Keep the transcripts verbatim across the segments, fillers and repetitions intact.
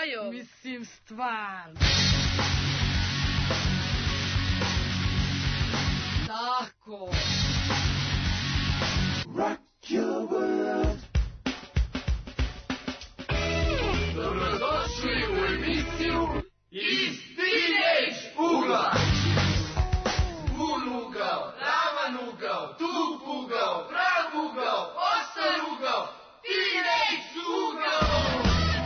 Jajo. Mislim, stvarno. Tako. Rock your world. Dobrodošli u emisiju Iz Teenage ugla. Pun ugao, ravan ugao, tup ugao, prav ugao, oštar ugao, Teenage ugao.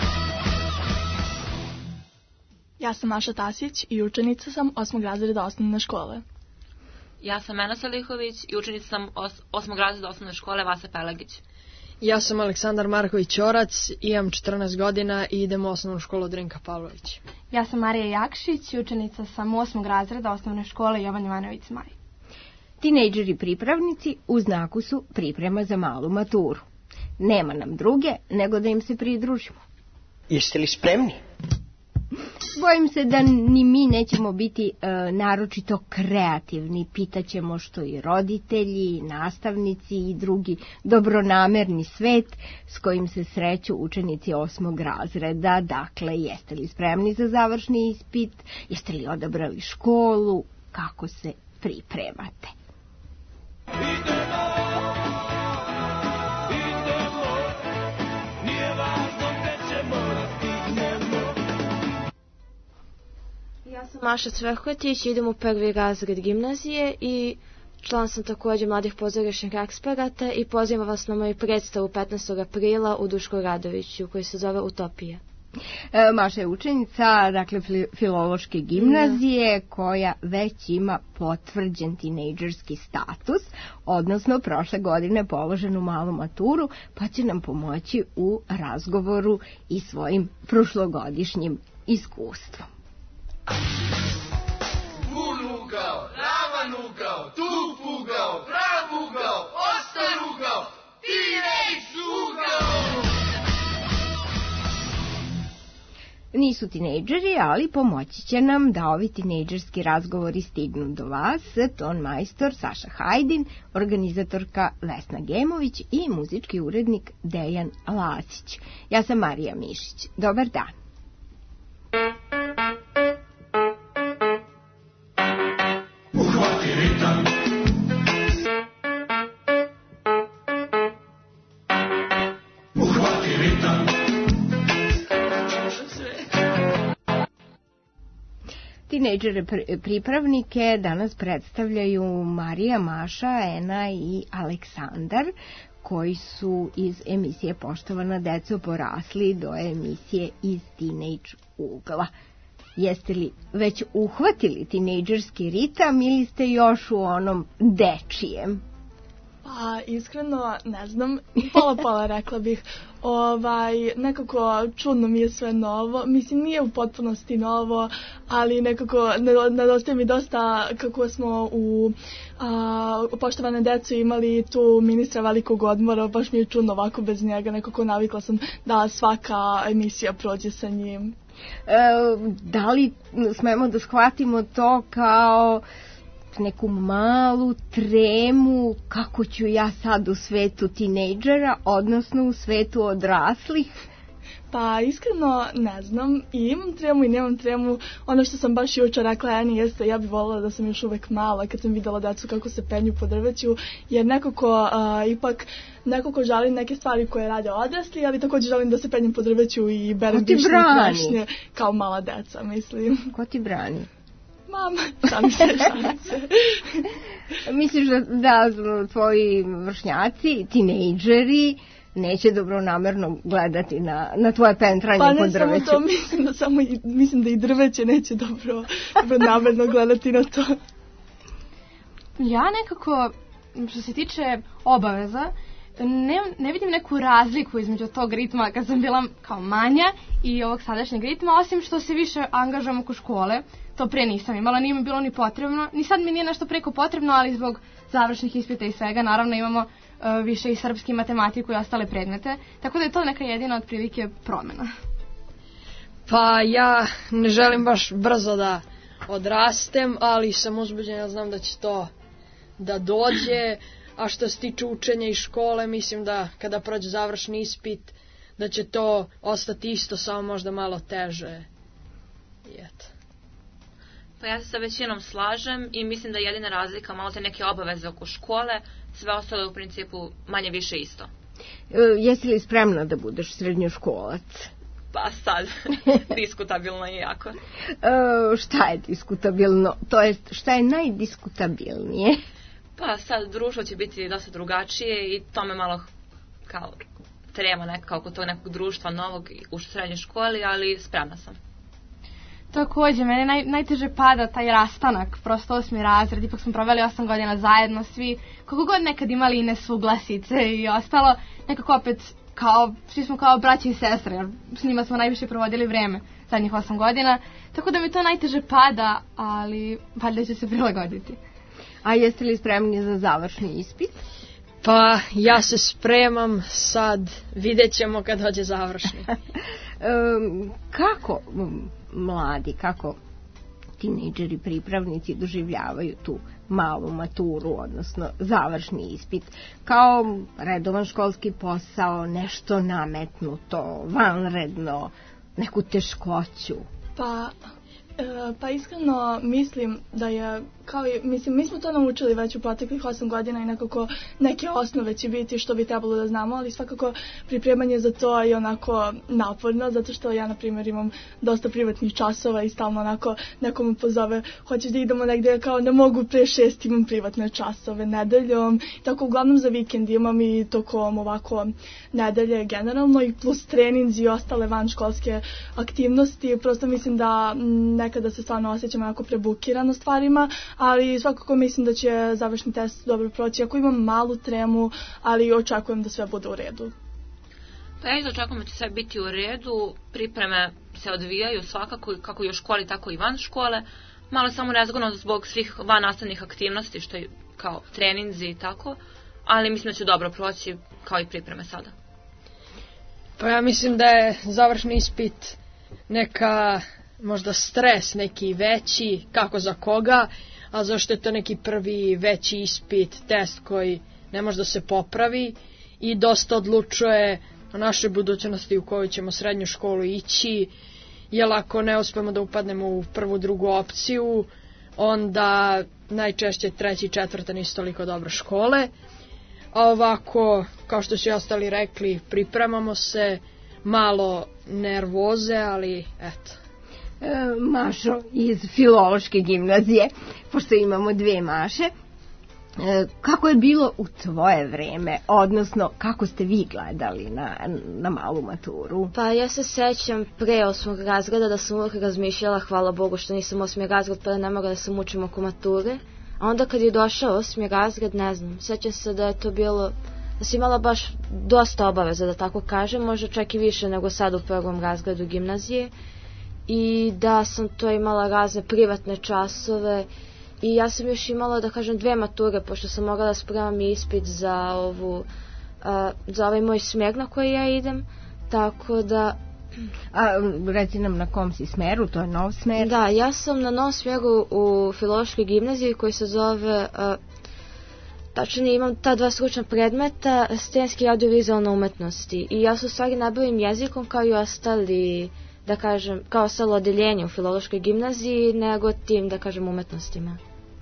Ja sam Maša Tasić i učenica sam osmog razreda osnovne škole. Ja sam Mena Salihović i učenica sam os- osmog razreda osnovne škole Vasa Pelagić. Ja sam Aleksandar Marković-Orac, imam četrnaest godina i idem u osnovnu školu Drinka Pavlović. Ja sam Marija Jakšić i učenica sam osmog razreda osnovne škole Jovan Jovanović Zmaj. Tinejdžeri pripravnici u znaku su priprema za malu maturu. Nema nam druge nego da im se pridružimo. Jeste li spremni? Bojim se da ni mi nećemo biti e, naročito kreativni. Pitaćemo što i roditelji, nastavnici i drugi dobronamerni svet s kojim se sreću učenici osmog razreda. Dakle, jeste li spremni za završni ispit? Jeste li odabrali školu? Kako se pripremate? Ja sam Maša Cvrhotić, idem u prvi razred gimnazije i član sam također Mladih pozorišnih eksperata i pozivam vas na moju predstavu petnaestog aprila u Duško Radoviću koji se zove Utopija. E, Maša je učenica, dakle, filološke gimnazije, koja već ima potvrđen tinejdžerski status, odnosno prošle godine položenu malu maturu, pa će nam pomoći u razgovoru i svojim prošlogodišnjim iskustvom. Pun ugao, ravan ugao, tup ugao, prav ugao, oštar ugao, Teenage ugao. Nisu tinejdžeri, ali pomoći će nam da ovi tinejdžerski razgovori stignu do vas. Ton majstor Saša Hajdin, organizatorka Vesna Gemović i muzički urednik Dejan Lasić. Ja sam Marija Mišić. Dobar dan. Uhvati ritam. Uhvati ritam. Tinejdžere pripravnike danas predstavljaju Marija, Maša, Ena i Aleksandar, koji su iz emisije Poštovana deco porasli do emisije Iz Teenage ugla. Jeste li već uhvatili tinejdžerski ritam ili ste još u onom dečijem? Pa, iskreno, ne znam, pola pola rekla bih. Ovaj, nekako čudno mi je sve novo. Mislim, nije u potpunosti novo, ali nekako nedostaje mi dosta kako smo u a, Poštovane deco imali tu ministra velikog odmora. Baš mi je čudno ovako bez njega. Nekako navikla sam da svaka emisija prođe sa njim. E, da li smemo da shvatimo to kao neku malu tremu kako ću ja sad u svetu tinejdžera, odnosno u svetu odraslih? Pa iskreno ne znam, i imam tremu i nemam tremu. Ono što sam baš jučer rekla Eni jeste, ja bih voljela da sam još uvek mala kad sam videla decu kako se penju po drveću, jer nekako a, ipak nekako želim neke stvari koje rade odrasli, ali također želim da se penjem po drveću i berem dišne prašnje kao mala deca, mislim. Ko ti brani? Mama, sami se šalice. Misliš da, da tvoji vršnjaci, tinejdžeri, neće dobronamerno gledati na, na tvoje pentranje pa po drveću? Pa ne samo to, mislim da, samo i, mislim da i drveće neće dobro, dobronamerno gledati na to. Ja nekako, što se tiče obaveza, ne, ne vidim neku razliku između tog ritma kad sam bila kao manja i ovog sadašnjeg ritma, osim što se više angažujem oko škole. To pre nisam imala, nije mi bilo ni potrebno, ni sad mi nije nešto preko potrebno, ali zbog završnih ispita i svega, naravno imamo uh, više i srpski, matematiku i ostale predmete, tako da je to neka jedina otprilike promjena. Pa ja ne želim baš brzo da odrastem, ali sam uzbuđena, znam da će to da dođe, a što se tiče učenja i škole, mislim da kada prođe završni ispit, da će to ostati isto, samo možda malo teže. I eto. Pa ja se sa većinom slažem i mislim da je jedina razlika malo te neke obaveze oko škole, sve ostalo je u principu manje više isto. E, jesi li spremna da budeš srednjoškolac? Pa sad, diskutabilno je jako. E, šta je diskutabilno? To jest, šta je najdiskutabilnije? Pa sad, društvo će biti dosta drugačije i to me malo kao treba nekako oko tog nekog društva novog u srednjoj školi, ali spremna sam. Takođe, mene naj, najteže pada taj rastanak, prosto osmi razred, ipak smo proveli osam godina zajedno, svi, koliko god nekad imali i nesuglasice i ostalo, nekako opet, kao, svi smo kao braće i sestre, jer s njima smo najviše provodili vreme zadnjih osam godina, tako da mi to najteže pada, ali valjda će se prilagoditi. A jeste li spremni za završni ispit? Pa ja se spremam sad, vidjet ćemo kad dođe završni. e, kako mladi, kako tinejdžeri, pripravnici doživljavaju tu malu maturu, odnosno završni ispit, kao redovan školski posao, nešto nametnuto, vanredno, neku teškoću? Pa, e, pa iskreno mislim da je, kao i, mislim, mi smo to naučili već u proteklih osam godina i nekako neke osnove će biti što bi trebalo da znamo, ali svakako pripremanje za to je onako naporno, zato što ja, na primjer, imam dosta privatnih časova i stalno onako neko me pozove, hoćeš da idemo negde, kao ne mogu pre šest, imam privatne časove nedeljom, tako uglavnom za vikend imam i tokom ovako nedelje generalno i plus treninzi i ostale vanškolske aktivnosti, prosto mislim da nekada se stvarno osjećam onako prebukirano stvarima, ali svakako mislim da će završni test dobro proći, ako imam malu tremu, ali očekujem da sve bude u redu. Pa ja očekujem da će sve biti u redu, pripreme se odvijaju svakako kako i u školi, tako i van škole, malo samo nezgodno zbog svih van nastavnih aktivnosti, što je kao treninzi i tako, ali mislim da će dobro proći kao i pripreme sada. Pa ja mislim da je završni ispit neka možda stres, neki veći, kako za koga, a zašto je to neki prvi veći ispit, test koji ne može da se popravi i dosta odlučuje o našoj budućnosti u kojoj ćemo srednju školu ići, jer ako ne uspemo da upadnemo u prvu, drugu opciju, onda najčešće treći i četvrta nisu toliko dobre škole, a ovako, kao što su i ostali rekli, pripremamo se, malo nervoze, ali eto. E, Mašo iz Filološke gimnazije, pošto imamo dve Maše, e, kako je bilo u tvoje vreme, odnosno kako ste vi gledali na, na malu maturu? Pa ja se sećam pre osmog razreda da sam uvijek razmišljala, hvala Bogu što nisam osmi razred, pa da ne mogu da se mučim oko mature. A onda kad je došao osmi razred, ne znam, sećam se da je to bilo, da sam imala baš dosta obaveza, da tako kažem, možda čak i više nego sad u prvom razredu gimnazije. I da sam to imala razne privatne časove i ja sam još imala, da kažem, dve mature, pošto sam mogla da spremam ispit za ovu, a, za ovaj moj smer na koji ja idem, tako da... A reci nam na kom si smeru, to je nov smer? Da, ja sam na novom smeru u Filološkoj gimnaziji koji se zove, a, tačnije imam ta dva stručna predmeta, scenske i audiovizualne umetnosti i ja se u stvari ne bavim jezikom kao i ostali, da kažem, kao ostalo odeljenje u Filološkoj gimnaziji, nego tim, da kažem, umetnostima.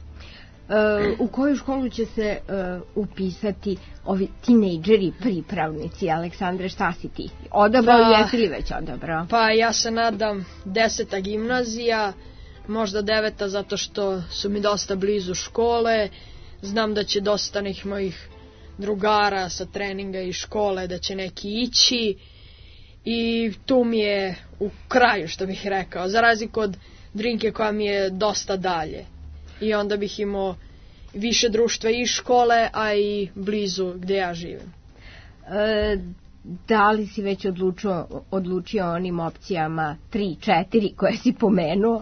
E, u koju školu će se e, upisati ovi tinejdžeri pripravnici? Aleksandre, šta si ti? Odabrao, pa, jesi li već odabrao? Pa ja se nadam deseta gimnazija, možda deveta, zato što su mi dosta blizu škole, znam da će dosta nekih mojih drugara sa treninga i škole, da će neki ići, i tu mi je u kraju, što bih rekao, za razliku od Drinke koja mi je dosta dalje. I onda bih imao više društva i škole, a i blizu gdje ja živim. E, da li si već odlučio, odlučio onim opcijama tri četiri koje si pomenuo?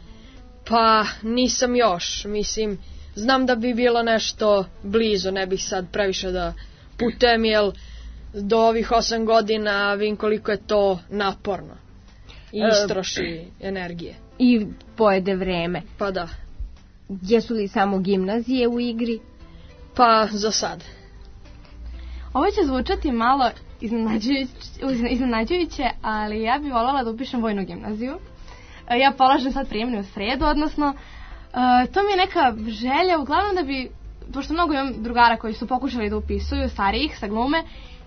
Pa nisam još, mislim, znam da bi bilo nešto blizu, ne bih sad previše da putujem, jer do ovih osam godina vidim koliko je to naporno i istroši e, energije. I pojede vreme. Pa da. Jesu li samo gimnazije u igri? Pa za sad. Ovo će zvučati malo iznenađujuće, iznenađujuće, ali ja bih voljela da upišem vojnu gimnaziju. E, ja polažem sad prijemni u sredu, odnosno e, to mi je neka želja, uglavnom da bi, pošto mnogo imam drugara koji su pokušali da upisuju, starijih, sa glume,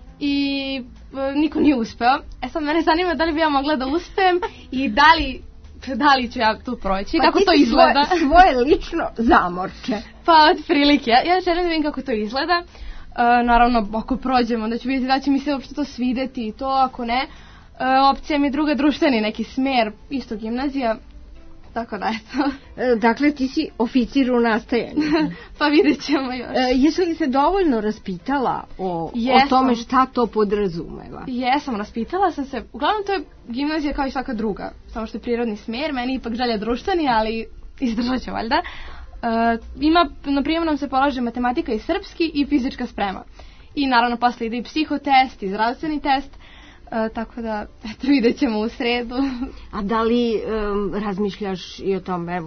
i e, niko nije uspeo. E sad mene zanima da li bi ja mogla da uspem i da li, da li ću ja tu proći, pa kako to izgleda. Svoje, svoje lično zamorče. Pa od prilike, ja, ja želim da vidim kako to izgleda. E, naravno, ako prođemo, onda ću vidjeti da će mi se uopšte to svideti i to, ako ne, e, opcija mi je druga, društveni neki smer, isto gimnazija, tako da eto. E, dakle, ti si oficir u nastajanju. Pa vidjet ćemo još. E, jesu li se dovoljno raspitala o, o tome šta to podrazumeva? Jesam, raspitala sam se. Uglavnom to je gimnazija kao i svaka druga, samo što je prirodni smer, meni ipak želja društveni, ali izdržat ću valjda. Uh, ima, na prijemnom se polaže matematika i srpski i fizička sprema. I naravno posle ide i psihotest i zdravstveni test, uh, tako da eto, vidjet ćemo u sredu. A da li um, razmišljaš i o tome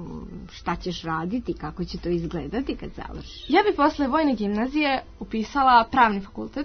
šta ćeš raditi, kako će to izgledati kad završiš? Ja bi posle vojne gimnazije upisala pravni fakultet,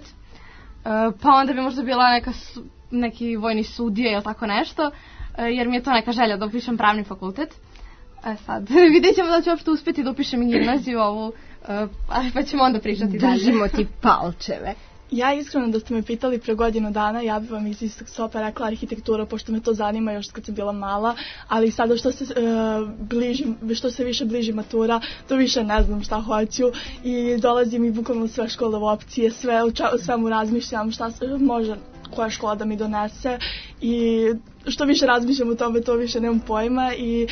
uh, pa onda bi možda bila neka, neki vojni sudija ili tako nešto, uh, jer mi je to neka želja da upišem pravni fakultet. E sad, vidjet ćemo da ću uopšte uspjeti da upišem i gimnaziju ovu, uh, pa ćemo onda pričati dalje. Držimo ti palčeve. Ja iskreno da ste me pitali pre godinu dana, ja bih vam iz istog sopa rekla arhitektura, pošto me to zanima još kad sam bila mala, ali sada što se, uh, bliži, što se više bliži matura, to više ne znam šta hoću i dolazi mi bukvalno sve škole u opcije, sve, u svemu razmišljam šta može koja škola da mi donese i što više razmišljam o tome, to više nemam pojma i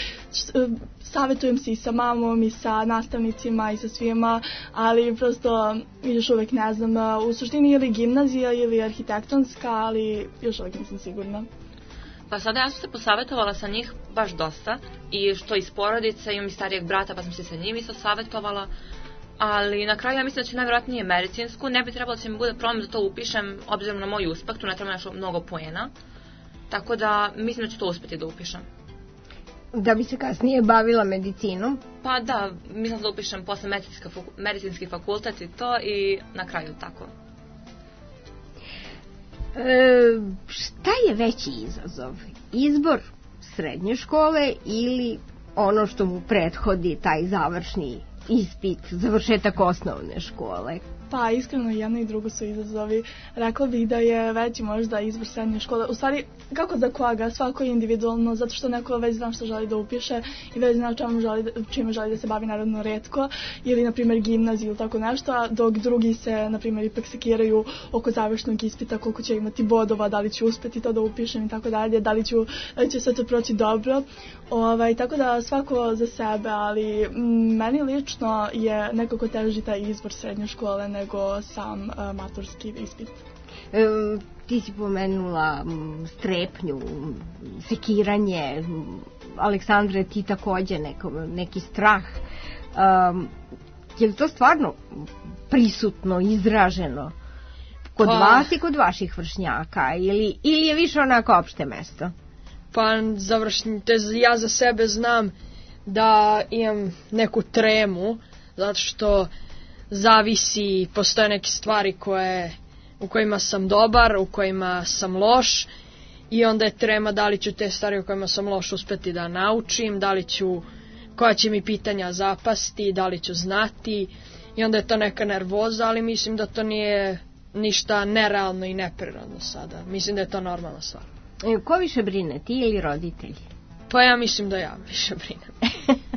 savjetujem se i sa mamom i sa nastavnicima i sa svima, ali prosto još uvijek ne znam, u suštini ili gimnazija ili arhitektonska, ali još uvijek nisam sigurna. Pa sada ja sam se posavjetovala sa njih baš dosta i što iz porodice, imam i starijeg brata pa sam se sa njim isto savjetovala. Ali na kraju ja mislim da će najvjerojatnije medicinsku, ne bi trebalo da će mi bude problem da to upišem obzirom na moj uspeh, tu ne treba nešto mnogo poena, tako da mislim da ću to uspjeti da upišem. Da bi se kasnije bavila medicinom? Pa da, mislim da upišem posle medicinski fakultet i to i na kraju tako. E, šta je veći izazov? Izbor srednje škole ili ono što mu prethodi taj završni ispit, završetak osnovne škole? Pa iskreno jedno i drugo su izazovi. Rekla bih da je veći možda izbor srednje škole. U stvari, kako za koga? Svako je individualno, zato što neko već zna što želi da upiše i već zna čemu želi, čime želi da se bavi, naravno retko, ili na primjer gimnaziju ili tako nešto, dok drugi se na primjer ipak sekiraju oko završnog ispita, koliko će imati bodova, da li ću uspjeti to da upišem i tako dalje, da li ću, će sve to proći dobro. Ovaj, tako da svako za sebe, ali m, meni lično je nekako teži taj izbor srednje škole nego sam uh, maturski ispit. E, ti si pomenula m, strepnju, sekiranje, Aleksandre, ti takođe neko, neki strah. Um, je li to stvarno prisutno, izraženo kod pa, vas i kod vaših vršnjaka ili, ili je više onako opšte mesto? Pa završnite, ja za sebe znam da imam neku tremu, zato što zavisi, postoje neke stvari koje, u kojima sam dobar, u kojima sam loš i onda je trema da li ću te stvari u kojima sam loš uspeti da naučim, da li ću, koja će mi pitanja zapasti, da li ću znati i onda je to neka nervoza, ali mislim da to nije ništa nerealno i neprirodno sada. Mislim da je to normalna stvar. Ko više brine, ti ili roditelji? Pa ja mislim da ja više brinem.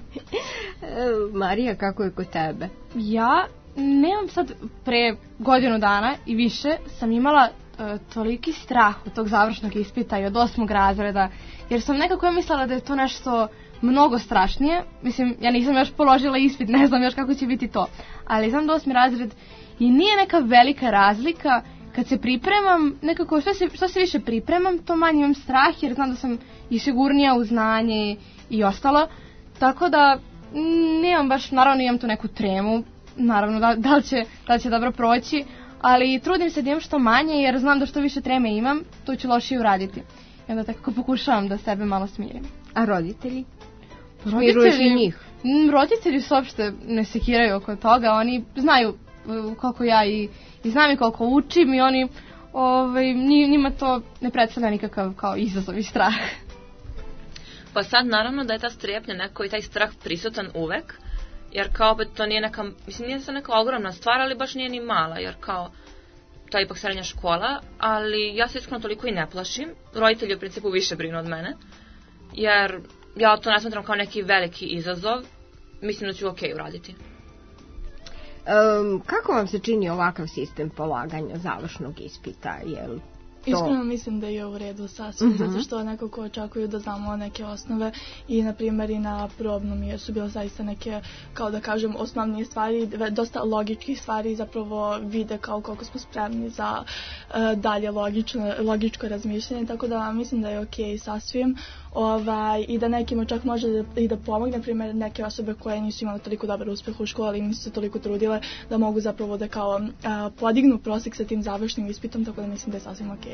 Marija, kako je kod tebe? Ja nemam sad, pre godinu dana i više sam imala uh, toliki strah od tog završnog ispita i od osmog razreda, jer sam nekako mislila da je to nešto mnogo strašnije. Mislim, ja nisam još položila ispit, ne znam još kako će biti to, ali znam da osmi razred i nije neka velika razlika. Kad se pripremam, nekako što se, što se više pripremam, to manje imam strah, jer znam da sam i sigurnija u znanje i ostalo. Tako da nemam baš, naravno imam tu neku tremu, naravno da, da, li će, da li će dobro proći, ali trudim se da imam što manje, jer znam da što više treme imam, to ću lošije uraditi. I onda tako pokušavam da sebe malo smirim. A roditelji? Roditelji, i njih? Roditelji se uopšte ne sekiraju oko toga, oni znaju koliko ja i, i znam i koliko učim i oni ovaj, njima to ne predstavlja nikakav kao izazov i strah. Pa sad naravno da je ta strepnja neko i taj strah prisutan uvek, jer kao opet to nije neka, mislim nije to neka ogromna stvar, ali baš nije ni mala, jer kao to je ipak srednja škola, ali ja se iskreno toliko i ne plašim, roditelji u principu više brinu od mene, jer ja to ne smatram kao neki veliki izazov, mislim da ću ok uraditi. Um, kako vam se čini ovakav sistem polaganja završnog ispita? Jel to... Iskreno mislim da je u redu sasvim, uh-huh. zato što nekako očekuju da znamo neke osnove i na primjer i na probnom jer su bile zaista neke, kao da kažem, osnovnije stvari, dosta logičkih stvari, zapravo vide kao koliko smo spremni za uh, dalje logično, logičko razmišljanje, tako da mislim da je ok sasvim. Ovaj, i da nekima čak može da, i da pomogne, na primjer neke osobe koje nisu imale toliko dobar uspeh u školi i nisu se toliko trudile da mogu zapravo da kao a, podignu prosjek sa tim završnim ispitom, tako da mislim da je sasvim ok.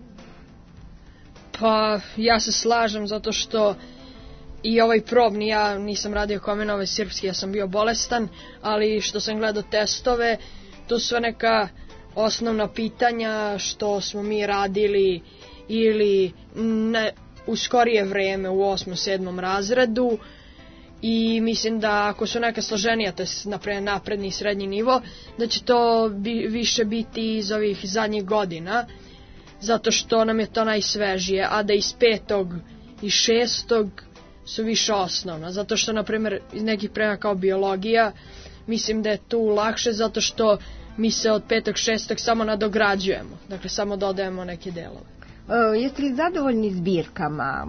Pa ja se slažem zato što i ovaj probni, ja nisam radio Komenove srpski, ja sam bio bolestan, ali što sam gledao testove, to su sve neka osnovna pitanja što smo mi radili ili ne, u skorije vreme u osmom sedmom razredu i mislim da ako su neka složenija, to je napred, napredni i srednji nivo, da će to bi, više biti iz ovih zadnjih godina, zato što nam je to najsvežije, a da iz petog i šestog su više osnovna, zato što, na primjer, iz nekih prema kao biologija, mislim da je tu lakše, zato što mi se od petog šestog samo nadograđujemo, dakle samo dodajemo neke delove. Uh, jeste li zadovoljni zbirkama?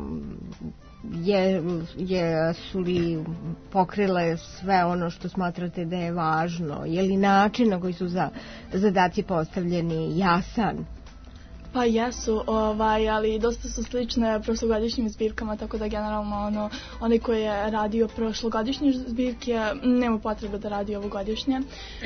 Je, je, su li pokrile sve ono što smatrate da je važno? Je li način na koji su za, zadaci postavljeni jasan? Pa jesu, ovaj, ali dosta su slične prošlogodišnjim zbirkama, tako da generalno ono, onaj koji je radio prošlogodišnje zbirke nema potrebe da radi ovogodišnje.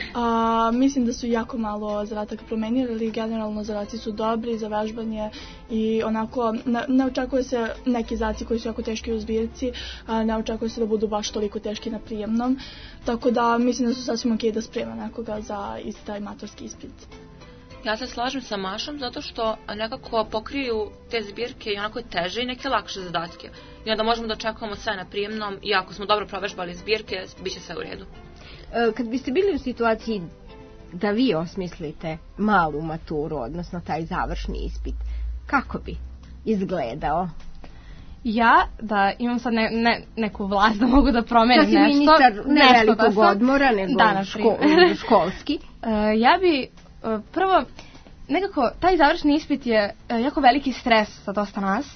A, mislim da su jako malo zadataka promenili, ali generalno zadaci su dobri za vežbanje i onako ne, ne očekuje se neki zadaci koji su jako teški u zbirci, a ne očekuje se da budu baš toliko teški na prijemnom, tako da mislim da su sasvim ok da sprema nekoga za isti taj maturski ispit. Ja se slažem sa Mašom zato što nekako pokriju te zbirke i onako teže i neke lakše zadatke. I onda možemo da očekujemo sve na prijemnom i ako smo dobro provežbali zbirke, bit će sve u redu. Kad biste bili u situaciji da vi osmislite malu maturu, odnosno taj završni ispit, kako bi izgledao? Ja, da imam sad ne, ne, neku vlast da mogu da promenim nešto. Sad si ministar ne nešto velikog da odmora, nego da, ško, školski. Uh, ja bi uh, prvo, nekako taj završni ispit je uh, jako veliki stres za dosta nas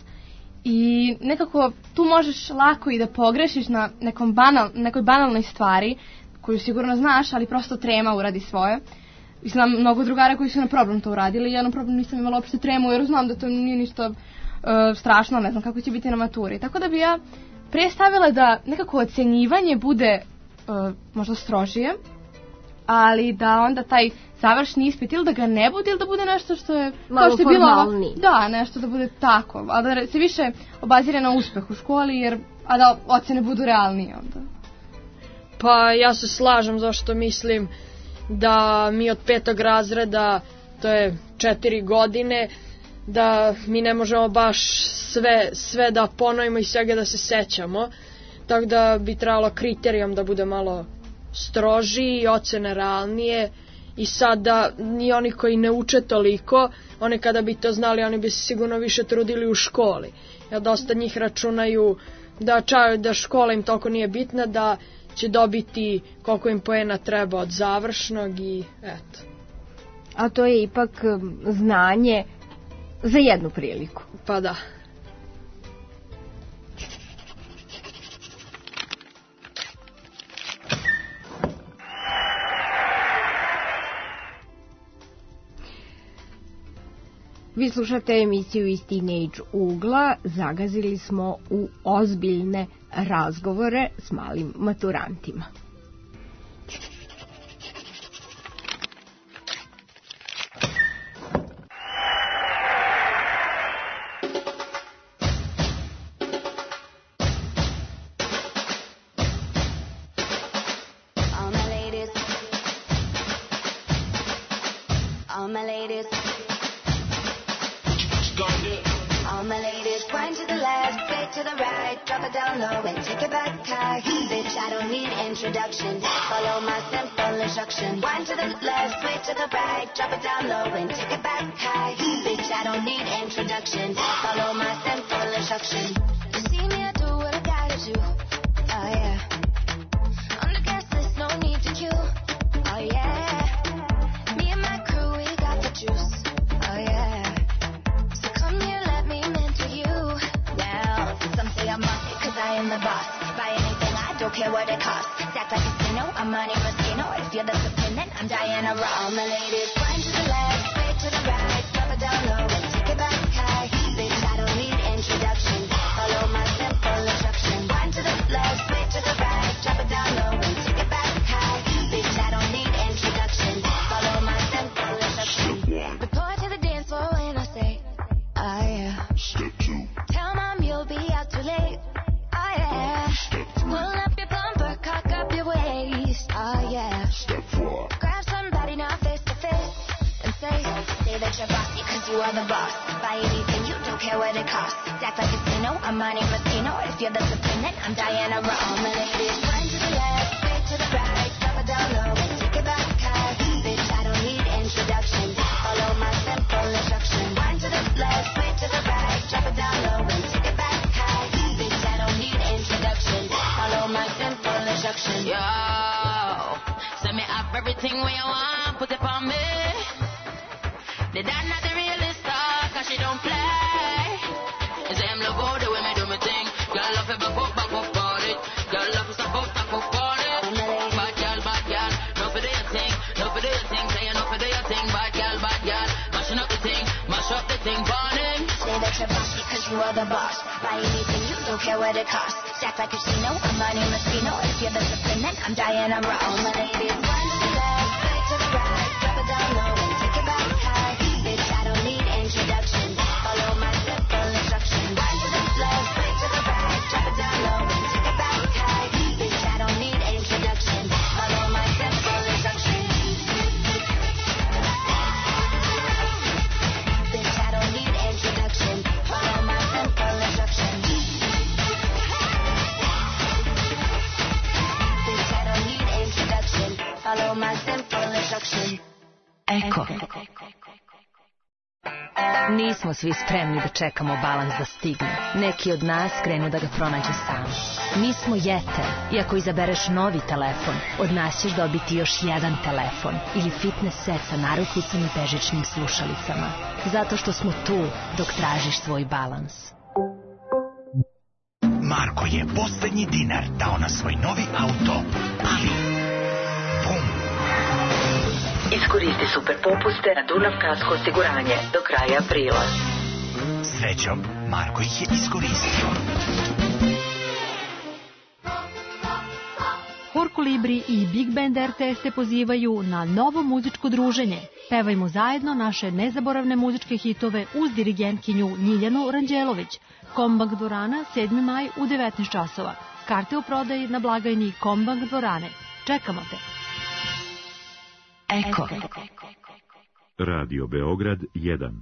i nekako tu možeš lako i da pogrešiš na nekom banal, nekoj banalnoj stvari koju sigurno znaš, ali prosto trema uradi svoje. I znam mnogo drugara koji su na problem to uradili i ja na problem nisam imala uopšte tremu jer znam da to nije ništa uh, strašno, ne znam kako će biti na maturi. Tako da bi ja pre stavila da nekako ocenjivanje bude uh, možda strožije, ali da onda taj završni ispit ili da ga ne bude ili da bude nešto što je malo kao što je formalni. Bilo, da, nešto da bude tako, a da se više obazire na uspeh u školi, jer a da ocene budu realnije onda. Pa ja se slažem zašto mislim da mi od petog razreda, to je četiri godine, da mi ne možemo baš sve, sve da ponovimo i svega da se sećamo, tako da bi trebalo kriterijom da bude malo strožiji i ocene realnije i sad da ni oni koji ne uče toliko, oni kada bi to znali, oni bi se sigurno više trudili u školi, jer dosta njih računaju da, ča, da škola im toliko nije bitna, da će dobiti koliko im poena treba od završnog i eto. A to je ipak znanje za jednu priliku. Pa da. Vi slušate emisiju iz Teenage ugla. Zagazili smo u ozbiljne razgovore s malim maturantima. drop it down low and take it back high. Bitch, I don't need introduction. Follow my simple instruction. Wind to the left, sway to the right, drop it down low and take it back high. Bitch, I don't need introduction. Follow my simple instruction. You see me, I do what I gotta do. Oh yeah. On the gas list, no need to queue. Oh yeah. Me and my crew, we got the juice. Oh yeah. So come here, let me mentor you. Now, some say I'm on it cause I am the boss. Buy anything, I don't care what it costs. Stack like a casino, I'm Monte Moschino. If you're the supreme, then I'm Diana Ross. All my ladies, wind to the left, straight to the right, drop it down low and take it back high. Bitch, I don't need introduction. Follow my simple instruction. Wind to the left, straight to the right, drop it down low and take it back high. Bitch, I don't need introduction. Follow my simple instruction. Report to the dance floor when I say, oh yeah. Step two. Tell mom you'll be out too late. Oh yeah. Step three. Pull up your bumper, cock up your waist. Oh yeah. Step four. Grab somebody now face to face and say, say that you're bossy cause you are the boss. Buy anything, you don't care what it costs. Stack like a casino, I'm Monte Moschino. If you're the supreme, then I'm Diana Ross. All my ladies, wind to the left, straight to the right, drop it down low and take it back high. Bitch, I don't need introduction. Follow my simple instruction. Wind to the left, straight to the right, drop it down low and take it back high. Bitch, I don't need introduction. Follow my simple instruction. Yo, send me up everything where you want, put it on me. The dad not the realest star, cause she don't play. And say I'm love all the way me do me thing. Girl love it back up, back up on it. Girl love it stop up, back up on it. Bad girl, bad girl, no for do your thing, no for do your thing. Say you no for do your thing, bad girl, bad girl. Mashing up the thing, mash up the thing, burning. Say that you're bossy cause you are the boss. Buy anything, you don't care what it costs. Stack like a casino, I'm Monte Moschino. If you're the supreme, then I'm Diana Ross. All my ladies, wind to the left, straight to the right, drop it down low and take it back high. Bitch, I don't need introduction. Follow my simple instruction. Wind to the left, straight to the right, drop it down low and take it back high. Bitch, I don't need introduction. Follow my simple instruction. Bitch, I don't need introduction. Follow my simple instruction. Bitch, I don't need introduction. Follow my simple instruction. Eko. Nismo svi spremni da čekamo balans da stigne. Neki od nas krenu da ga pronađu sami. Mi smo Jeter i ako izabereš novi telefon, od nas ćeš dobiti još jedan telefon ili fitness set sa narukvicom i bežičnim slušalicama. Zato što smo tu dok tražiš svoj balans. Marko je poslednji dinar dao na svoj novi auto, ali bum! Iskoristi super popuste na Dunav Kasko osiguranje do kraja aprila. Srećom, Marko ih je iskoristio. Hor Kolibri i Big Band R T S te pozivaju na novo muzičko druženje. Pevajmo zajedno naše nezaboravne muzičke hitove uz dirigentkinju Ljiljanu Ranđelović. Kombank dvorana, sedmi maj u devetnaest časova. Karte u prodaji na blagajni Kombank dvorane. Čekamo te. Eko. Radio Beograd jedan.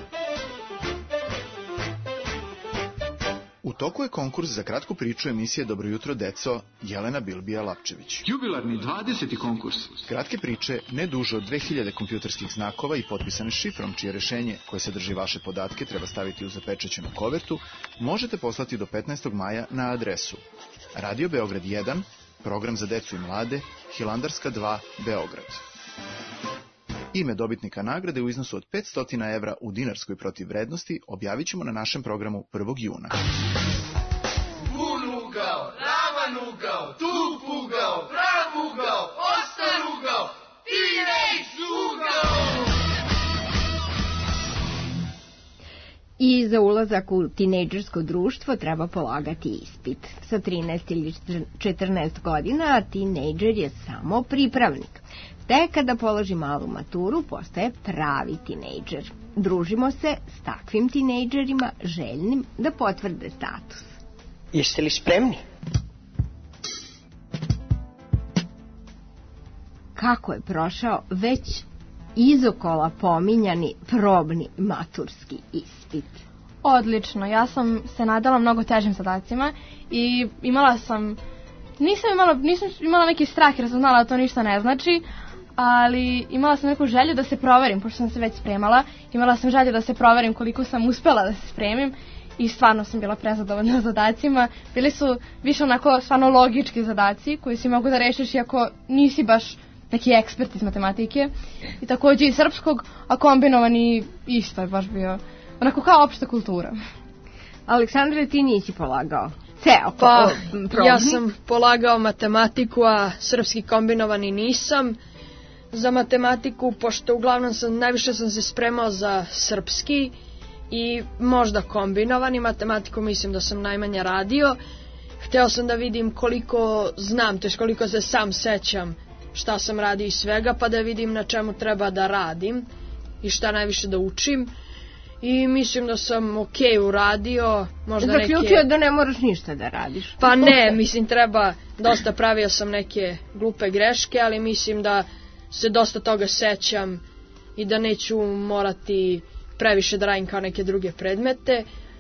U toku je konkurs za kratku priču emisije Dobro jutro deco Jelena Bilbija-Lapčević. Jubilarni dvadeseti konkurs. Kratke priče ne duže od dve hiljade kompjuterskih znakova i potpisane šifrom, čije rešenje koje sadrži vaše podatke treba staviti u zapečaćenu kovertu, možete poslati do petnaestog maja na adresu Radio Beograd jedan, program za decu i mlade, Hilandarska dva, Beograd. Ime dobitnika nagrade u iznosu od petsto evra u dinarskoj protivvrednosti objavit ćemo na našem programu prvog juna. Bun ugao, ravan ugao, tup ugao, prav ugao, ostar ugao, T-Rex ugao! I za ulazak u tinejdžersko društvo treba polagati ispit. Sa trinaest ili četrnaest godina tinejdžer je samo pripravnik. Te kada položi malu maturu, postaje pravi tinejdžer. Družimo se s takvim tinejdžerima željnim da potvrde status. Jeste li spremni? Kako je prošao već izokola pominjani probni maturski ispit? Odlično, ja sam se nadala mnogo težim zadacima i imala sam, nisam imala, nisam imala neki strah jer sam znala da to ništa ne znači, ali imala sam neku želju da se proverim, pošto sam se već spremala, imala sam želju da se proverim koliko sam uspela da se spremim i stvarno sam bila prezadovoljna zadacima. Bili su više onako stvarno logički zadaci koji si mogu da rešiš iako nisi baš neki ekspert iz matematike i takođe i srpskog, a kombinovani isto je baš bio onako kao opšta kultura. Aleksandre, ti nisi polagao ceo pa, probni? Ja sam polagao matematiku, a srpski kombinovani nisam. Za matematiku, pošto uglavnom sam, najviše sam se spremao za srpski i možda kombinovani, matematiku mislim da sam najmanje radio. Hteo sam da vidim koliko znam, to je koliko se sam sećam šta sam radio i svega, pa da vidim na čemu treba da radim i šta najviše da učim. I mislim da sam okej uradio. Možda Zaključio neke... da ne moraš ništa da radiš. Pa ne, mislim treba, dosta pravio sam neke glupe greške, ali mislim da se dosta toga sećam i da neću morati previše da radim kao neke druge predmete.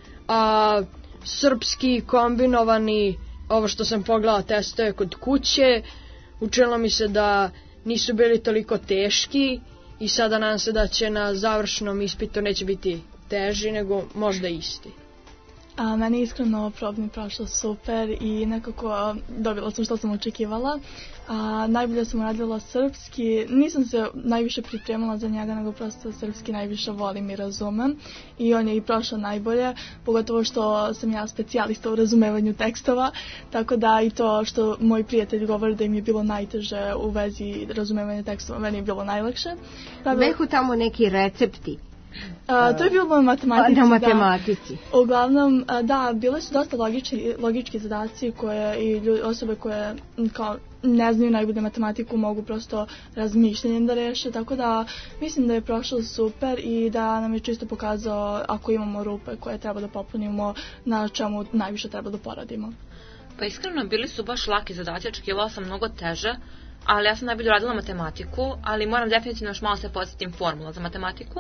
A srpski kombinovani, ovo što sam pogledala testove kod kuće, učinilo mi se da nisu bili toliko teški i sada nadam se da će na završnom ispitu neće biti teži, nego možda isti. A, meni iskreno probni prošlo super i nekako dobila sam što sam očekivala. A, najbolje sam radila srpski, nisam se najviše pripremala za njega, nego prosto srpski najviše volim i razumem i on je i prošao najbolje, pogotovo što sam ja specijalista u razumevanju tekstova, tako da i to što moj prijatelj govori da im je bilo najteže u vezi razumevanja tekstova, meni je bilo najlakše. Pravila... Behu tamo neki recepti. A, to je bilo na matematici. Na matematici. Da. Uglavnom, da, bile su dosta logični, logički zadaci koje i ljudi, osobe koje kao ne znaju najbolje matematiku mogu prosto razmišljanjem da reše, tako da mislim da je prošlo super i da nam je čisto pokazao ako imamo rupe koje treba da popunimo, na čemu najviše treba da poradimo. Pa iskreno bili su baš laki zadaci, očekivala sam mnogo teže, ali ja sam najbolje radila matematiku, ali moram definitivno još malo se podsjetim formula za matematiku.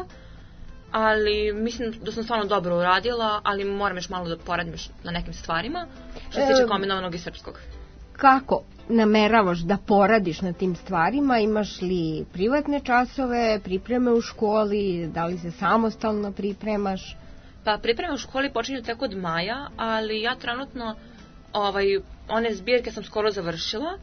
Ali mislim da sam stvarno dobro uradila, ali moram još malo da poradim na nekim stvarima, što se tiče kombinovanog i srpskog. Kako nameravaš da poradiš na tim stvarima? Imaš li privatne časove, pripreme u školi, da li se samostalno pripremaš? Pa pripreme u školi počinju tek od maja, ali ja trenutno ovaj, one zbirke sam skoro završila,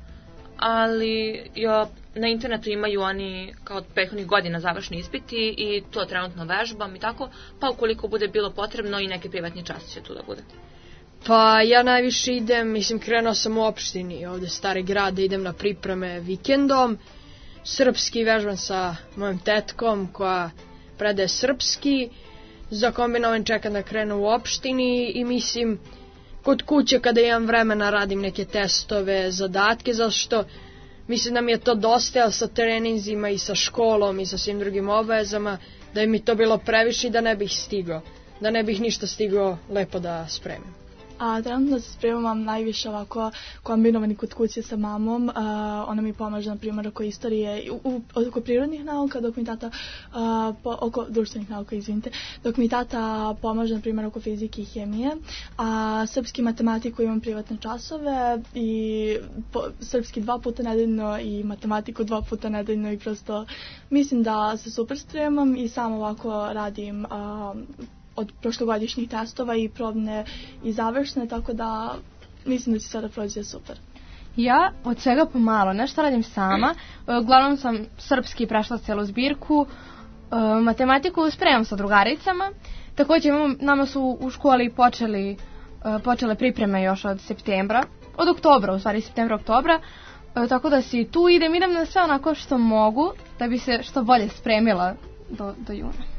ali ja, na internetu imaju oni kao od prethodnih godina završni ispiti i to trenutno vežbam i tako, pa ukoliko bude bilo potrebno i neki privatni čas će tu da bude. Pa ja najviše idem, mislim krenuo sam u opštini, ovde Stari grad, da idem na pripreme vikendom, srpski vežbam sa mojom tetkom koja predaje srpski, za kombinovan čekam da krenu u opštini i mislim kod kuće kada imam vremena radim neke testove, zadatke, zato što mislim da mi je to dosta sa treninzima i sa školom i sa svim drugim obavezama, da je mi to bilo previše i da ne bih stigao, da ne bih ništa stigao lepo da spremim. A trenutno se spremam najviše ovako kombinovani kod kuće sa mamom. A, ona mi pomaže, na primjer, oko istorije, u, u, oko prirodnih nauka, dok mi tata, a, po, oko društvenih nauka, izvinite, dok mi tata pomaže, na primjer, oko fizike i hemije. A srpski matematiku imam privatne časove i po, srpski dva puta nedeljno i matematiku dva puta nedeljno i prosto mislim da se super spremam i samo ovako radim a, od prošlogodišnjih testova i probne i završne, tako da mislim da će sada prođe super. Ja od svega pomalo, nešto radim sama, uglavnom sam srpski prešla celu zbirku, matematiku spremam sa drugaricama, takođe imamo, nama su u školi počeli, počele pripreme još od septembra, od oktobra, u stvari septembra, oktobra, tako da si tu idem, idem na sve onako što mogu, da bi se što bolje spremila do, do juna.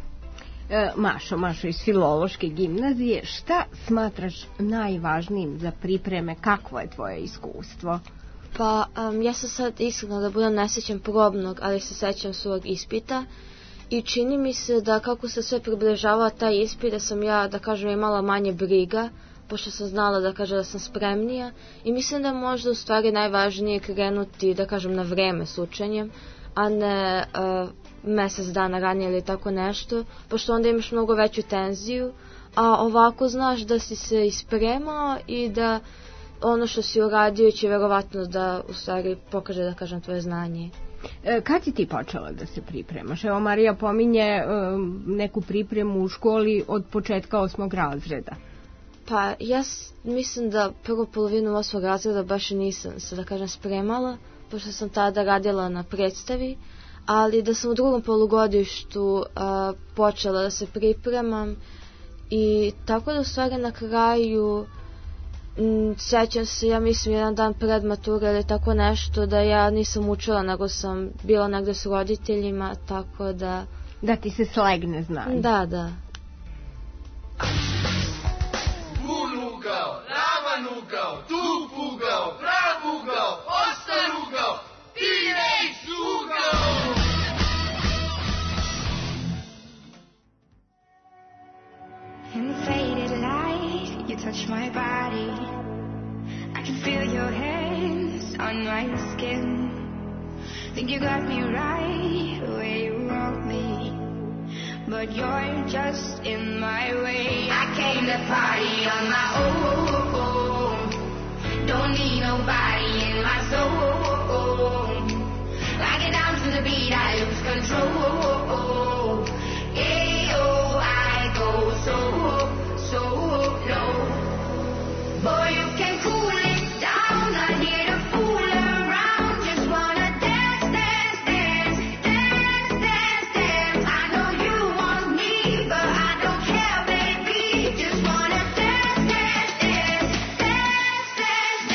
Mašo, Mašo iz Filološke gimnazije, šta smatraš najvažnijim za pripreme? Kakvo je tvoje iskustvo? Pa, um, ja sam sad iskreno da budem ne sećam probnog, ali se sećam svog ispita i čini mi se da kako se sve približava taj ispit, da sam ja, da kažem, imala manje briga, pošto sam znala da kažem da sam spremnija i mislim da je možda u stvari najvažnije krenuti, da kažem, na vreme s učenjem, a ne uh, mesec dana ranije ili tako nešto, pošto onda imaš mnogo veću tenziju, a ovako znaš da si se ispremao i da ono što si uradio će verovatno da u stvari pokaže, da kažem, tvoje znanje. E, kad si ti počela da se pripremaš? Evo, Marija pominje um, neku pripremu u školi od početka osmog razreda. Pa ja s, mislim da prvu polovinu osmog razreda baš i nisam se, da kažem, spremala, pošto sam tada radila na predstavi, ali da sam u drugom polugodištu a, počela da se pripremam i tako da u stvari na kraju m, sećam se, ja mislim, jedan dan pred mature ili tako nešto, da ja nisam učila, nego sam bila negde s roditeljima, tako da... Da ti se slegne znanje. Da, da. Pun ugao, ravan ugao, dug ugao, prav ugao, ostar ugao, T-Rex ugao! In the faded light, you touch my body. I can feel your hands on my skin. Think you got me right where you want me, but you're just in my way. I came to party on my own. Don't need nobody in my soul. I get down to the beat, I lose control. Ayo, I go so, so low. Boy, you can cool it down. I need a fool around. Just wanna dance, dance, dance, dance, dance, dance. I know you want me, but I don't care, baby. Just wanna dance, dance, dance, dance, dance,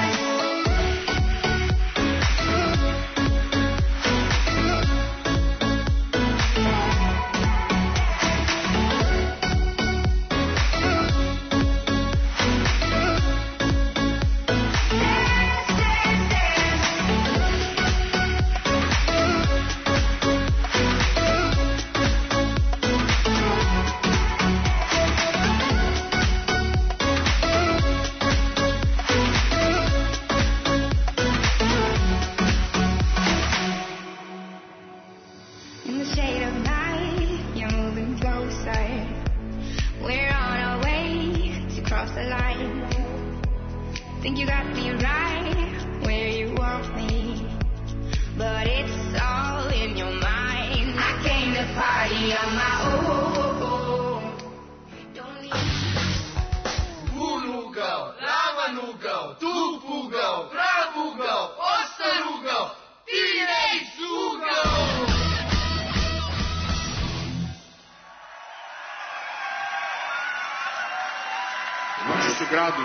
in the shade of night, you're moving closer. We're on our way to cross the line. Think you got me right where you want me, but it's all in your mind. I came to party on my own. Don't need... Pun ugao, ravan ugao, dug ugao, prav ugao, ostar ugao, T-Rex ugao! Noćas u gradu.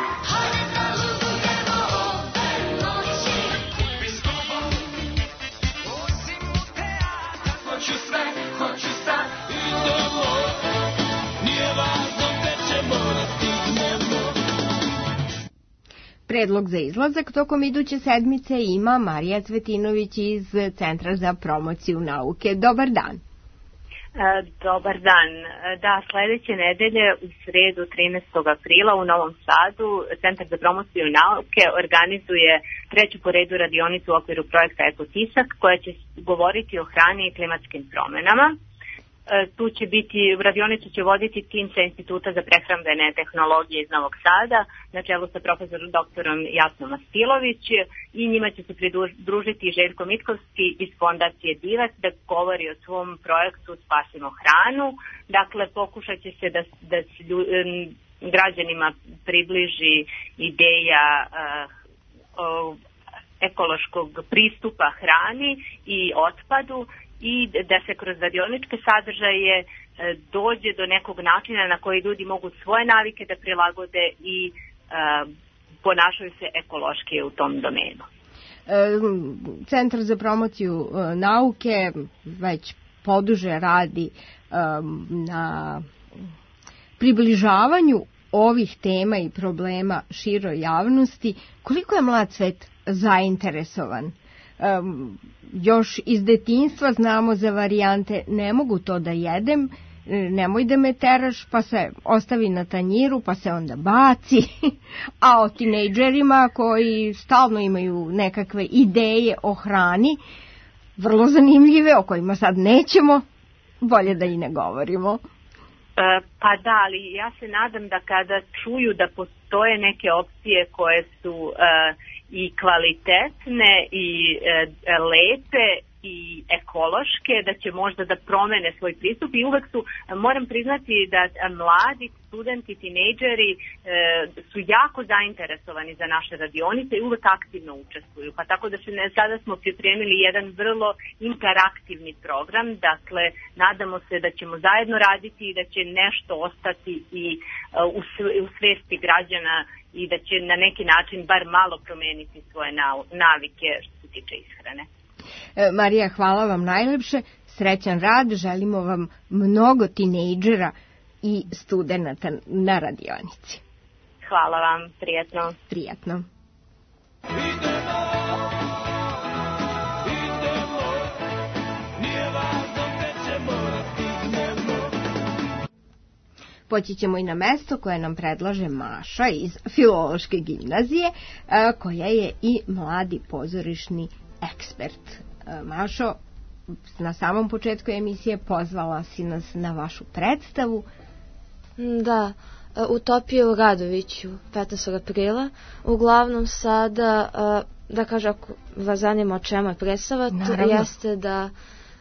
Hoću sve, hoću sad, idemo. Nije važno gde ćemo da stignemo. Predlog za izlazak tokom iduće sedmice ima Marija Cvetinović iz Centra za promociju nauke. Dobar dan. Dobar dan. Da, sledeće nedelje u sredu trinaestog aprila u Novom Sadu Centar za promociju nauke organizuje treću po redu radionicu u okviru projekta Ekotisak koja će govoriti o hrani i klimatskim promenama. Tu će biti, radionicu će voditi tim sa Instituta za prehrambene tehnologije iz Novog Sada na čelu sa profesorom doktorom Jasnom Astilović i njima će se pridružiti Željko Mitkovski iz Fondacije Divac da govori o svom projektu Spasimo hranu. Dakle, pokušat će se da, da se lju, građanima približi ideja uh, ekološkog pristupa hrani i otpadu i da se kroz radioničke sadržaje dođe do nekog načina na koji ljudi mogu svoje navike da prilagode i uh, ponašaju se ekološki u tom domenu. Centar za promociju nauke već poduže radi um, na približavanju ovih tema i problema široj javnosti. Koliko je mlad svet zainteresovan? Um, još iz detinjstva znamo za varijante ne mogu to da jedem, nemoj da me teraš, pa se ostavi na tanjiru, pa se onda baci. A o tinejdžerima koji stalno imaju nekakve ideje o hrani, vrlo zanimljive, o kojima sad nećemo, bolje da i ne govorimo. Pa da, ali ja se nadam da kada čuju da postoje neke opcije koje su uh, i kvalitetne i uh, lepe i ekološke, da će možda da promene svoj pristup i uvek su, moram priznati da mladi studenti, tinejdžeri e, su jako zainteresovani za naše radionice i uvek aktivno učestvuju. Pa tako da se ne, sada smo pripremili jedan vrlo interaktivni program, dakle nadamo se da ćemo zajedno raditi i da će nešto ostati i uh, u, u svesti građana i da će na neki način bar malo promeniti svoje navike što se tiče ishrane. Marija, hvala vam najlepše, srećan rad, želimo vam mnogo tinejdžera i studenata na radionici. Hvala vam, prijatno. Prijatno. Poći ćemo i na mesto koje nam predlaže Maša iz Filološke gimnazije, koja je i mladi pozorišni ekspert. Mašo, na samom početku emisije pozvala si nas na vašu predstavu. Da, Utopija u Radoviću, petnaestog aprila. Uglavnom sada, da kažem, ako vas zanima o čemu je predstava, to jeste da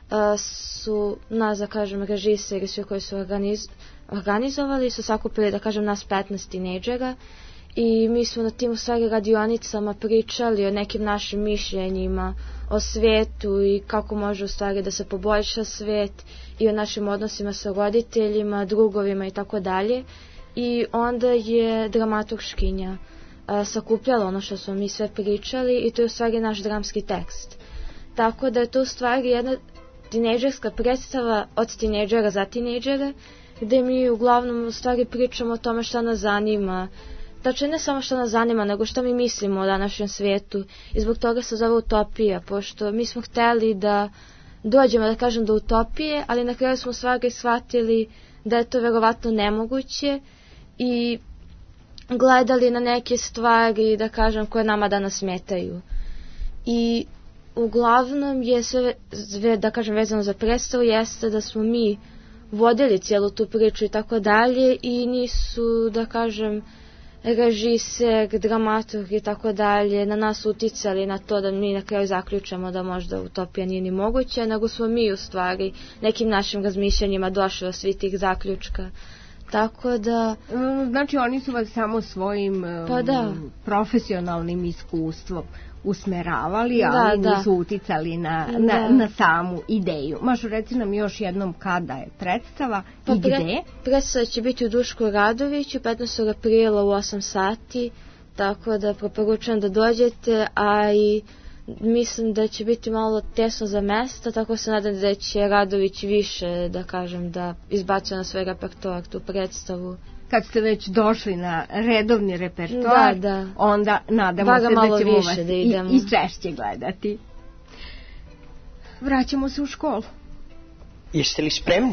su nas, da kažem, režiseri, svi koji su organiz, organizovali, su sakupili, da kažem, nas petnaest tinejdžera i mi smo na tim u stvari radionicama pričali o nekim našim mišljenjima o svetu i kako može u stvari da se poboljša svet i o našim odnosima sa roditeljima, drugovima i tako dalje. I onda je dramaturškinja a, sakupljala ono što smo mi sve pričali i to je u stvari naš dramski tekst. Tako da je to u stvari jedna tinejdžerska predstava od tinejdžera za tinejdžere, gde mi uglavnom u stvari pričamo o tome šta nas zanima. Tačno ne samo što nas zanima, nego što mi mislimo o današnjem svijetu i zbog toga se zove utopija, pošto mi smo hteli da dođemo, da kažem, do utopije, ali na kraju smo stvari shvatili da je to verovatno nemoguće i gledali na neke stvari, da kažem, koje nama danas smetaju. I uglavnom je sve, da kažem, vezano za predstavu, jeste da smo mi vodili cijelu tu priču i tako dalje i nisu, da kažem, režiser, dramaturg i tako dalje na nas uticali na to da mi na kraju zaključamo da možda utopija nije ni moguća, nego smo mi u stvari nekim našim razmišljanjima došli do svih tih zaključka. Tako da... Znači oni su vas samo svojim pa da. profesionalnim iskustvom usmeravali, ali da, nisu da. uticali na, na, na samu ideju. Mašo, reci nam još jednom kada je predstava pa i pre, gde? Predstava će biti u Duškoj Radoviću petnaestog aprila u osam sati, tako da preporučujem da dođete, a i mislim da će biti malo tesno za mesta, tako se nadam da će Radović više, da kažem, da izbacuje na svoj repertoar tu predstavu. Kad ste već došli na redovni repertoar, da, da. onda nadamo Baga se da ćemo vas da i, i češće gledati. Vraćamo se u školu. Jeste li spremni?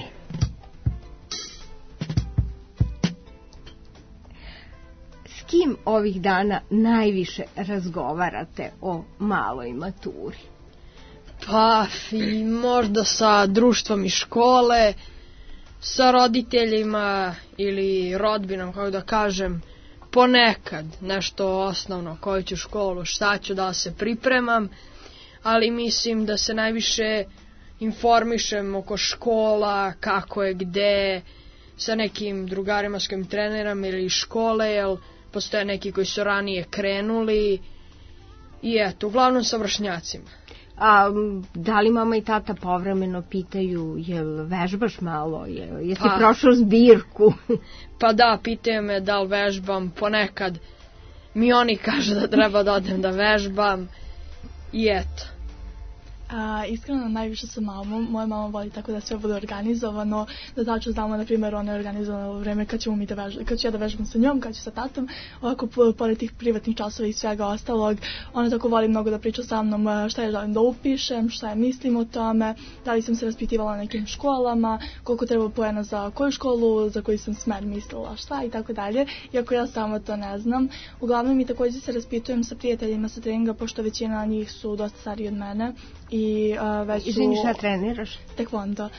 S kim ovih dana najviše razgovarate o maloj maturi? Pa, i možda sa društvom iz škole, sa roditeljima ili rodbinom, kako da kažem, ponekad nešto osnovno, koju ću školu, šta ću da se pripremam, ali mislim da se najviše informišem oko škola, kako je, gde, sa nekim drugarima s kojim treniram ili iz škole, jer postoje neki koji su ranije krenuli i eto, uglavnom sa vršnjacima. A da li mama i tata povremeno pitaju jel vežbaš malo, jel, jesi pa, prošao zbirku? Pa da, pitaju me da li vežbam, ponekad mi oni kažu da treba da odem da vežbam i eto. A, iskreno najviše sa mamom, moja mama voli tako da sve bude organizovano, da tačno znamo, na primjer, ona je organizovana u vreme kad ćemo mi da vežbam, kad ću ja da vežbam sa njom, kad ću sa tatom, ovako pored tih privatnih časova i svega ostalog, ona tako voli mnogo da priča sa mnom šta je želim da upišem, šta je mislim o tome, da li sam se raspitivala na nekim školama, koliko treba poena za koju školu, za koji sam smer mislila šta i tako dalje, iako ja samo to ne znam. Uglavnom i također se raspitujem sa prijateljima sa treninga, pošto većina njih su dosta stariji od mene. I, uh, već Izvini, šta treniraš? Tekvondo.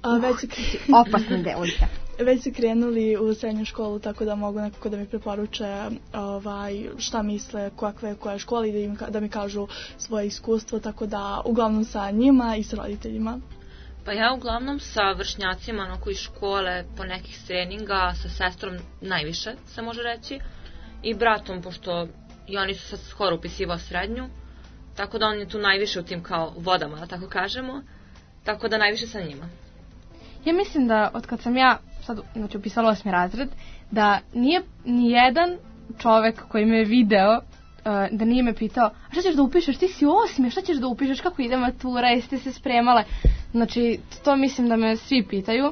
A, već se opasna devojka. Već se krenuli u srednju školu, tako da mogu nekako da mi preporuče ovaj, šta misle, kakve koja škola i da, im, da mi kažu svoje iskustvo, tako da uglavnom sa njima i sa roditeljima. Pa ja uglavnom sa vršnjacima onako iz škole, po nekih treninga, sa sestrom najviše se može reći i bratom, pošto i oni su sad skoro upisivao srednju, tako da on je tu najviše u tim kao vodama, da tako kažemo, tako da najviše sa njima. Ja mislim da od kad sam ja sad znači, upisala osmi razred, da nije ni jedan čovek koji me je video, uh, da nije me pitao, a šta ćeš da upišeš, ti si osmi, šta ćeš da upišeš, kako ide matura, jeste se spremale. Znači, to mislim da me svi pitaju,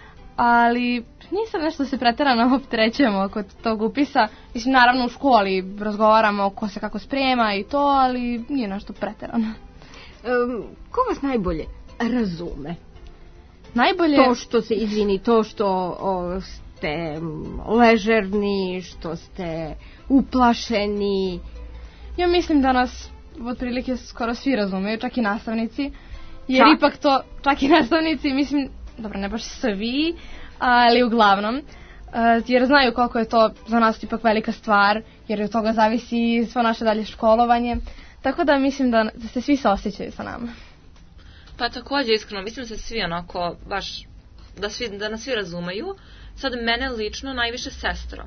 ali nisam nešto se preterano opterećujemo kod tog upisa. Mislim, naravno u školi razgovaramo ko se kako sprema i to, ali nije nešto preterano. Um, ko vas najbolje razume? Najbolje... To što se, izvini, to što o, ste ležerni, što ste uplašeni. Ja mislim da nas otprilike skoro svi razumeju, čak i nastavnici. Jer čak. ipak to, čak i nastavnici, mislim, dobro, ne baš svi, ali uglavnom, uh, jer znaju koliko je to za nas ipak velika stvar, jer od toga zavisi svo naše dalje školovanje. Tako da mislim da, da se svi saosjećaju sa nama. Pa također, iskreno, mislim da se svi onako, baš, da, svi, da nas svi razumeju. Sad mene lično najviše sestra.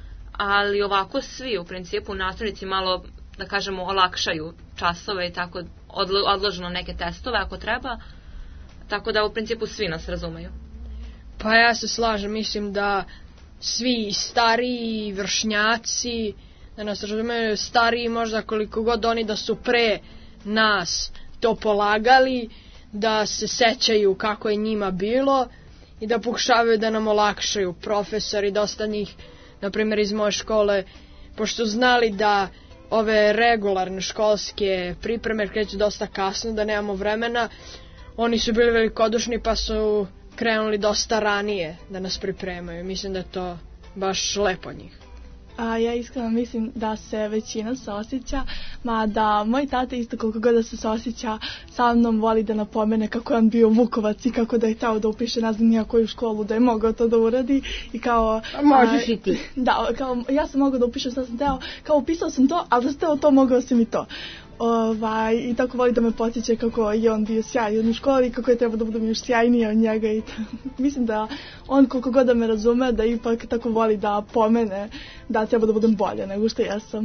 Ali ovako svi, u principu, nastavnici malo, da kažemo, olakšaju časove i tako odloženo neke testove ako treba. Tako da u principu svi nas razumeju. Pa ja se slažem, mislim da svi stariji vršnjaci, da nas razumeju, stariji možda koliko god oni da su pre nas to polagali, da se sećaju kako je njima bilo i da pokušavaju da nam olakšaju. Profesori, dosta njih, na primjer iz moje škole, pošto znali da ove regularne školske pripreme kreću dosta kasno, da nemamo vremena, oni su bili velikodušni pa su krenuli dosta ranije da nas pripremaju. Mislim da je to baš lepo od njih. A ja iskreno mislim da se većina saosjeća, mada moj tata isto koliko god da se saosjeća sa mnom voli da napomene kako je on bio Vukovac i kako da je tao da upiše ne znam nija koju školu, da je mogao to da uradi i kao... A možeš a, i ti. Da, kao ja sam mogao da upišem šta sam teo, kao upisao sam to, ali da ste o to mogao sam i to. Ovaj, i tako voli da me podsjeća kako je on bio sjajan u školi i kako je treba da budem još sjajnija od njega i mislim da on koliko god da me razume da ipak tako voli da pomene da treba da budem bolja nego što ja sam.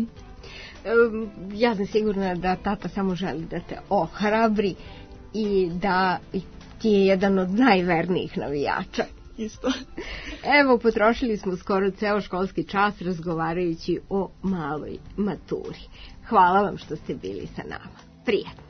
Um, ja sam sigurna da tata samo želi da te ohrabri i da ti je jedan od najvernijih navijača. Isto. Evo, potrošili smo skoro ceo školski čas razgovarajući o maloj maturi. Hvala vam što ste bili sa nama. Prijatno.